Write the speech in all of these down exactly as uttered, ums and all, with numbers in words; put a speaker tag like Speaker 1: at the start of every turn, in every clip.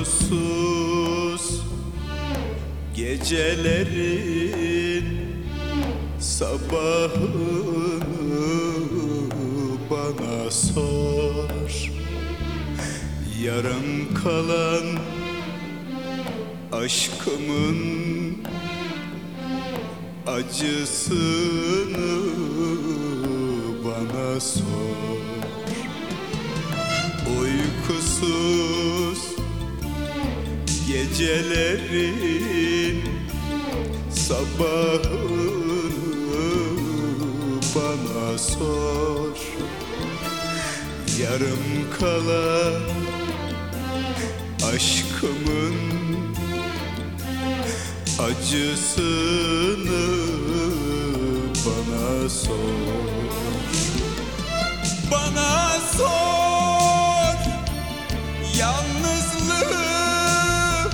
Speaker 1: Uykusuz gecelerin sabahını bana sor. Yarım kalan aşkımın acısını bana sor. Uykusuz gecelerin sabahını bana sor. Yarım kalan aşkımın acısını bana sor. Bana sor yalnızlığı,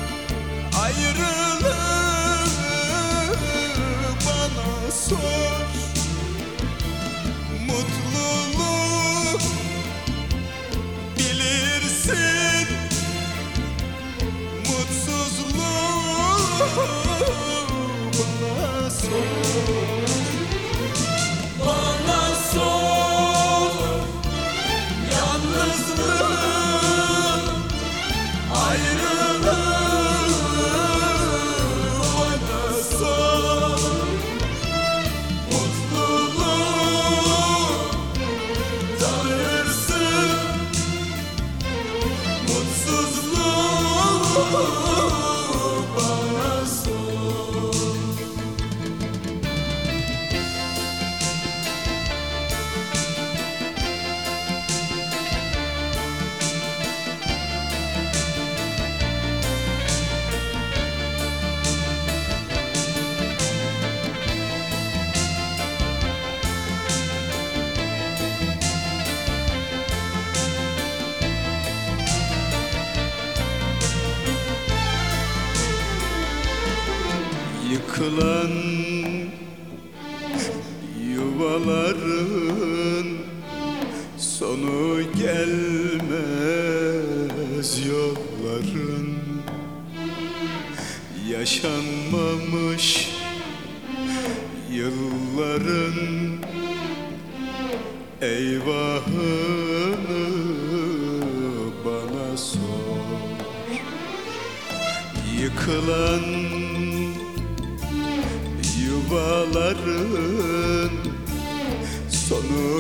Speaker 1: ayrılığı bana sor. Mutluluğu bilirsin, mutsuzluğu bana sor. Bana sor yalnızlığı, ayrılığı bana sor. Mutluluğu tanırsın, mutsuzluğu bana sor. Yıkılan yuvaların sonu gelmez, yolların yaşanmamış yılların eyvahını bana sor. Yıkılan yuvaların sonu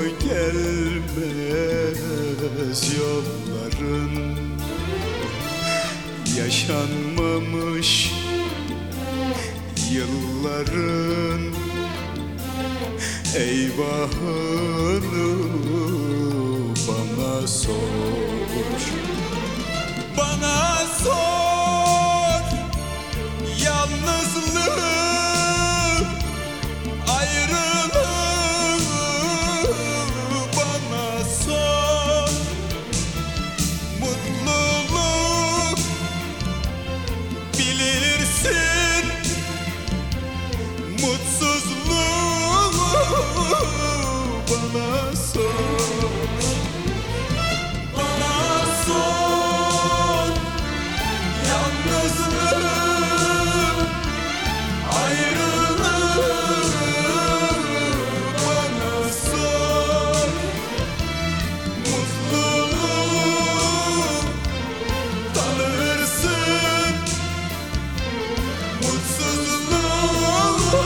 Speaker 1: gelmez, yolların yaşanmamış yılların eyvahını bana sor. Bana sor yalnızlığı, ayrılığı bana sor. Mutluluk bilirsin, mutsuzluğu bana sor. Bana sor yalnızlığı, ayrılığı bana sor. Mutluluğu tanırsın, mutsuzluğu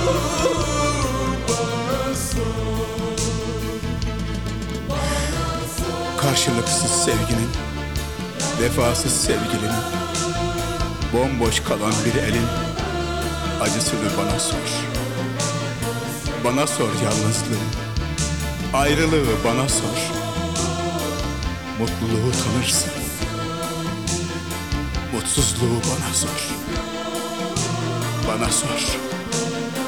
Speaker 1: bana sor. Karşılıksız sevginin, vefasız sevgilinin, bomboş kalan bir elin acısını bana sor. Bana sor yalnızlığı, ayrılığı bana sor. Mutluluğu tanırsın, mutsuzluğu bana sor. Bana sor.